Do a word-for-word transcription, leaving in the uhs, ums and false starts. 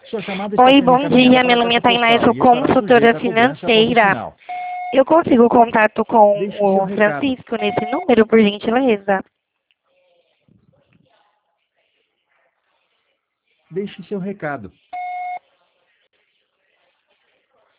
Sua chamada está Oi, sendo bom encaminhada dia. para Meu a nome é caixa Tainá, eu postal sou e estará consultora sujeita a cobrança após o financeira. sinal. Eu consigo contato com Deixe seu o recado. Francisco nesse número, por gentileza? Deixe seu recado.